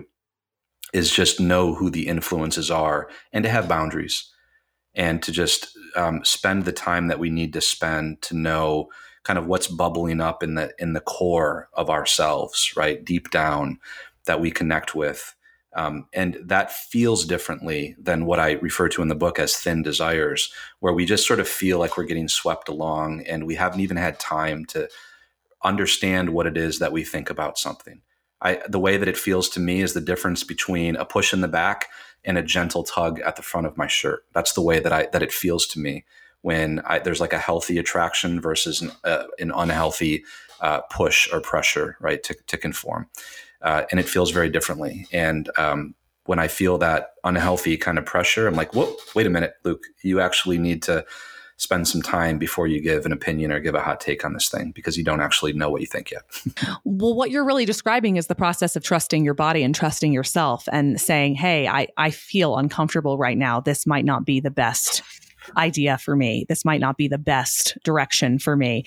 is just know who the influences are and to have boundaries and to just um, spend the time that we need to spend to know kind of what's bubbling up in the in the core of ourselves, right? Deep down that we connect with. Um, and that feels differently than what I refer to in the book as thin desires, where we just sort of feel like we're getting swept along and we haven't even had time to understand what it is that we think about something. I, the way that it feels to me is the difference between a push in the back and a gentle tug at the front of my shirt. That's the way that I that it feels to me when I, there's like a healthy attraction versus an, uh, an unhealthy uh, push or pressure, right, to, to conform. Uh, and it feels very differently. And um, when I feel that unhealthy kind of pressure, I'm like, whoa, wait a minute, Luke, you actually need to spend some time before you give an opinion or give a hot take on this thing because you don't actually know what you think yet. Well, what you're really describing is the process of trusting your body and trusting yourself and saying, hey, I, I feel uncomfortable right now. This might not be the best idea for me. This might not be the best direction for me.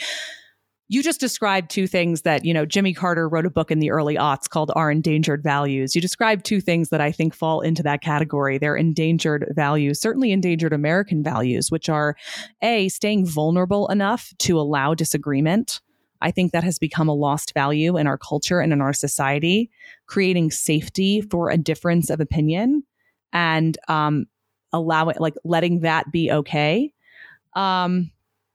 You just described two things that, you know, Jimmy Carter wrote a book in the early aughts called Our Endangered Values. You described two things that I think fall into that category. They're endangered values, certainly endangered American values, which are A, staying vulnerable enough to allow disagreement. I think that has become a lost value in our culture and in our society, creating safety for a difference of opinion and um, allow it, like letting that be okay. Um,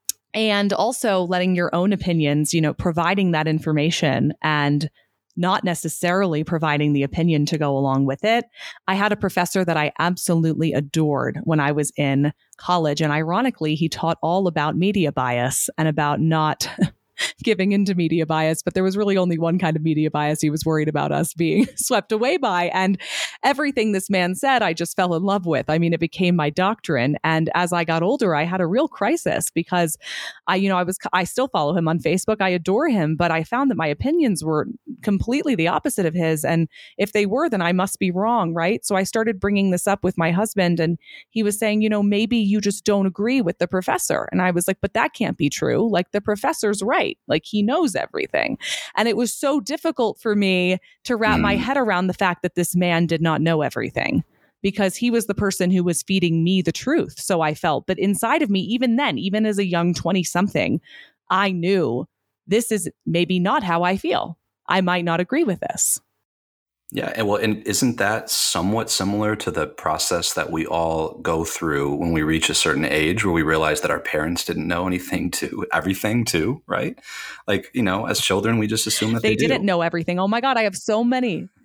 And also letting your own opinions, you know, providing that information and not necessarily providing the opinion to go along with it. I had a professor that I absolutely adored when I was in college. And ironically, he taught all about media bias and about not giving into media bias, but there was really only one kind of media bias he was worried about us being swept away by. And everything this man said, I just fell in love with. I mean, it became my doctrine. And as I got older, I had a real crisis because I, you know, I was, I still follow him on Facebook. I adore him, but I found that my opinions were completely the opposite of his. And if they were, then I must be wrong, right? So I started bringing this up with my husband and he was saying, you know, maybe you just don't agree with the professor. And I was like, but that can't be true. Like the professor's right. Like he knows everything. And it was so difficult for me to wrap mm. my head around the fact that this man did not know everything because he was the person who was feeding me the truth. So I felt, but inside of me, even then, even as a young twenty something, I knew this is maybe not how I feel. I might not agree with this. Yeah. And well, and isn't that somewhat similar to the process that we all go through when we reach a certain age where we realize that our parents didn't know anything to everything too, right? Like, you know, as children, we just assume that they, they do. didn't know everything. Oh my God, I have so many.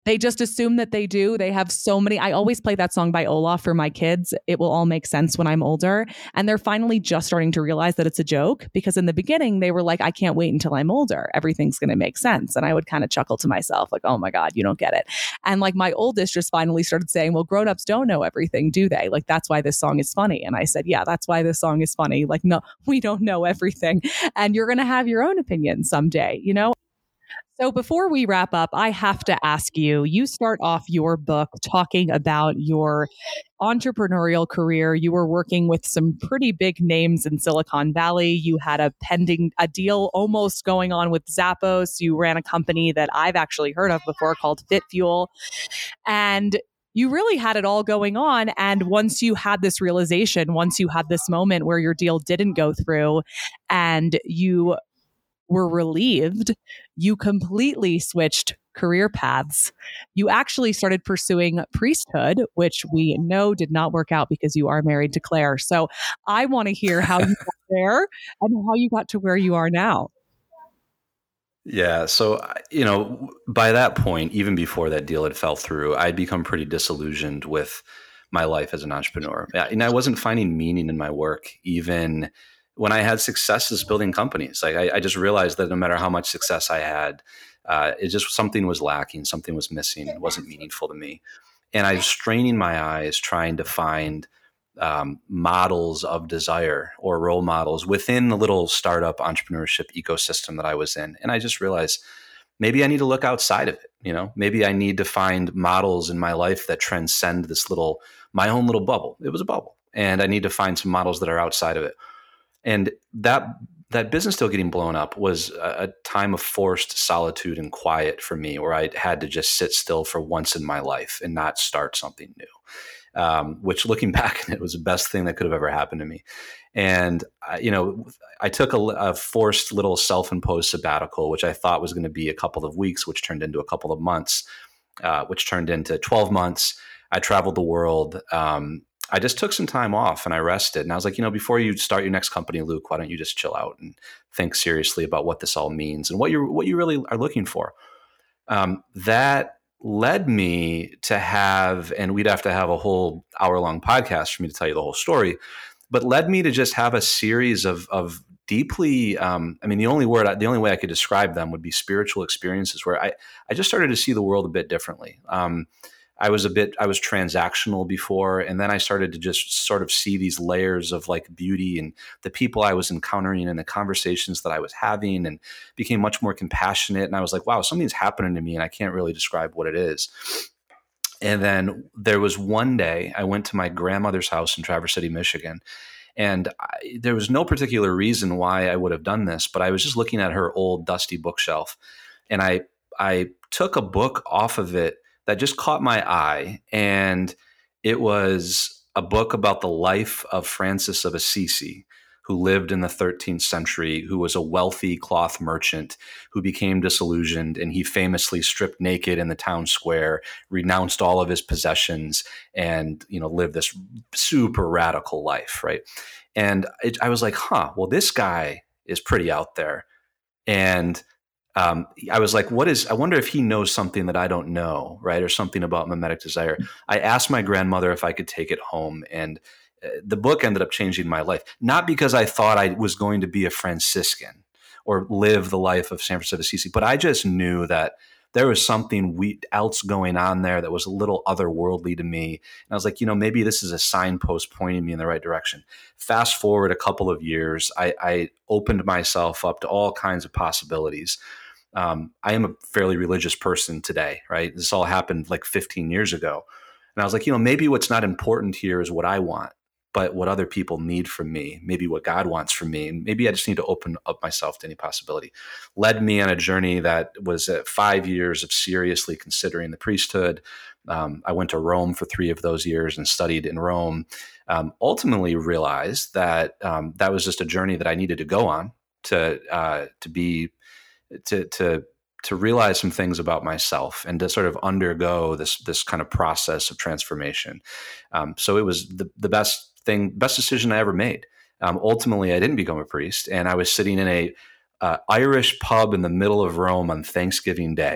They just assume that they do. They have so many. I always play that song by Olaf for my kids. It will all make sense when I'm older. And they're finally just starting to realize that it's a joke, because in the beginning they were like, I can't wait until I'm older. Everything's going to make sense. And I would kind of chuckle to myself like, oh my God, you don't get it. And like my oldest just finally started saying, well, grownups don't know everything, do they? Like, that's why this song is funny. And I said, yeah, that's why this song is funny. Like, no, we don't know everything. And you're going to have your own opinion someday, you know? So before we wrap up, I have to ask you, you start off your book talking about your entrepreneurial career. You were working with some pretty big names in Silicon Valley. You had a pending, a deal almost going on with Zappos. You ran a company that I've actually heard of before called FitFuel. And you really had it all going on. And once you had this realization, once you had this moment where your deal didn't go through and you were relieved, you completely switched career paths. You actually started pursuing priesthood, which we know did not work out because you are married to Claire. So I want to hear how you got there and how you got to where you are now. Yeah. So, you know, by that point, even before that deal had fell through, I'd become pretty disillusioned with my life as an entrepreneur. And I wasn't finding meaning in my work, even when I had successes building companies. Like I, I just realized that no matter how much success I had, uh, it just something was lacking, something was missing. It wasn't meaningful to me. And I was straining my eyes trying to find um, models of desire or role models within the little startup entrepreneurship ecosystem that I was in. And I just realized maybe I need to look outside of it. You know, maybe I need to find models in my life that transcend this little, my own little bubble. It was a bubble. And I need to find some models that are outside of it. And that that business deal getting blown up was a, a time of forced solitude and quiet for me, where I had to just sit still for once in my life and not start something new. Um, which, looking back on it, was the best thing that could have ever happened to me. And I, you know, I took a, a forced little self-imposed sabbatical, which I thought was going to be a couple of weeks, which turned into a couple of months, uh, which turned into twelve months. I traveled the world. Um, I just took some time off and I rested. And I was like, you know, before you start your next company, Luke, why don't you just chill out and think seriously about what this all means and what you what you really are looking for. Um, that led me to have, and we'd have to have a whole hour long podcast for me to tell you the whole story, but led me to just have a series of of deeply, um, I mean, the only word, the only way I could describe them would be spiritual experiences, where I I just started to see the world a bit differently. Um, I was a bit, I was transactional before. And then I started to just sort of see these layers of like beauty and the people I was encountering and the conversations that I was having, and became much more compassionate. And I was like, wow, something's happening to me and I can't really describe what it is. And then there was one day I went to my grandmother's house in Traverse City, Michigan. And I, there was no particular reason why I would have done this, but I was just looking at her old dusty bookshelf. And I, I took a book off of it that just caught my eye. And it was a book about the life of Francis of Assisi, who lived in the thirteenth century, who was a wealthy cloth merchant who became disillusioned. And he famously stripped naked in the town square, renounced all of his possessions, and, you know, lived this super radical life, right? And it, I was like, huh, well, this guy is pretty out there. And Um, I was like, what is, I wonder if he knows something that I don't know, right? Or something about mimetic desire. I asked my grandmother if I could take it home, and uh, the book ended up changing my life. Not because I thought I was going to be a Franciscan or live the life of San Francisco of Assisi, but I just knew that there was something we, else going on there that was a little otherworldly to me. And I was like, you know, maybe this is a signpost pointing me in the right direction. Fast forward a couple of years, I, I opened myself up to all kinds of possibilities. Um, I am a fairly religious person today, right? This all happened like fifteen years ago. And I was like, you know, maybe what's not important here is what I want, but what other people need from me, maybe what God wants from me. And maybe I just need to open up myself to any possibility. Led me on a journey that was uh, five years of seriously considering the priesthood. Um, I went to Rome for three of those years and studied in Rome. Um, ultimately realized that um, that was just a journey that I needed to go on to uh, to be to to to realize some things about myself and to sort of undergo this this kind of process of transformation. Um, so it was the the best thing, best decision I ever made. Um, ultimately, I didn't become a priest, and I was sitting in a uh, Irish pub in the middle of Rome on Thanksgiving Day,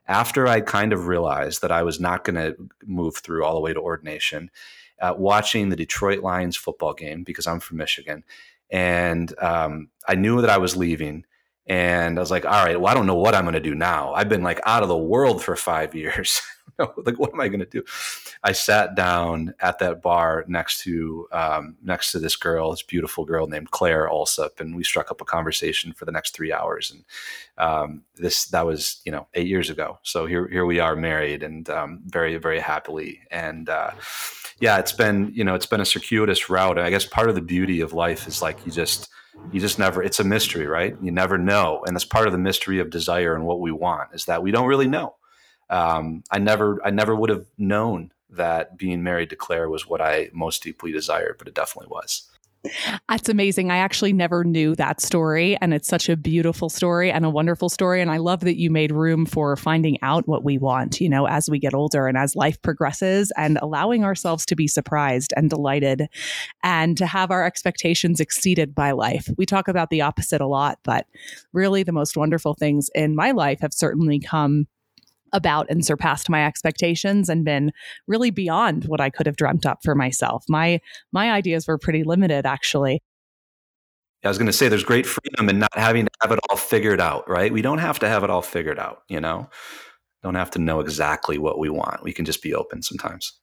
after I kind of realized that I was not going to move through all the way to ordination, uh, watching the Detroit Lions football game, because I'm from Michigan. And um, I knew that I was leaving. And I was like, all right, well, I don't know what I'm going to do now. I've been like out of the world for five years. Like, what am I going to do? I sat down at that bar next to um, next to this girl, this beautiful girl named Claire Alsup, and we struck up a conversation for the next three hours. And um, this that was, you know, eight years ago. So here here we are, married, and um, very very happily. And uh, yeah, it's been you know it's been a circuitous route. I guess part of the beauty of life is like you just you just never. It's a mystery, right? You never know, and that's part of the mystery of desire and what we want is that we don't really know. Um, I never, I never would have known that being married to Claire was what I most deeply desired, but it definitely was. That's amazing. I actually never knew that story, and it's such a beautiful story and a wonderful story. And I love that you made room for finding out what we want, you know, as we get older and as life progresses, and allowing ourselves to be surprised and delighted and to have our expectations exceeded by life. We talk about the opposite a lot, but really the most wonderful things in my life have certainly come about and surpassed my expectations and been really beyond what I could have dreamt up for myself. My my ideas were pretty limited, actually. I was going to say there's great freedom in not having to have it all figured out, right? We don't have to have it all figured out, you know? Don't have to know exactly what we want. We can just be open sometimes.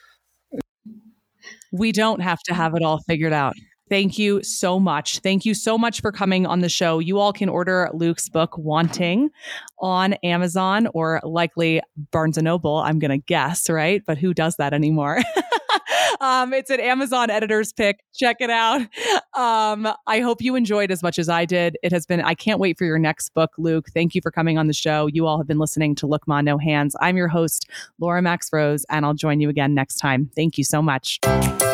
We don't have to have it all figured out. Thank you so much. Thank you so much for coming on the show. You all can order Luke's book, Wanting, on Amazon or likely Barnes and Noble, I'm going to guess, right? But who does that anymore? um, it's an Amazon editor's pick. Check it out. Um, I hope you enjoyed as much as I did. It has been, I can't wait for your next book, Luke. Thank you for coming on the show. You all have been listening to Look Ma, No Hands. I'm your host, Laura Max Rose, and I'll join you again next time. Thank you so much.